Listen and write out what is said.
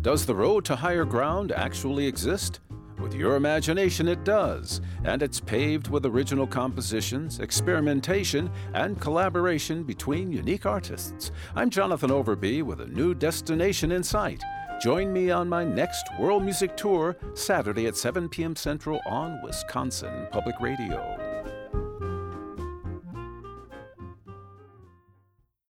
Does the road to higher ground actually exist? With your imagination, it does, and it's paved with original compositions, experimentation, and collaboration between unique artists. I'm Jonathan Overby with a new destination in sight. Join me on my next World Music Tour, Saturday at 7 p.m. Central on Wisconsin Public Radio.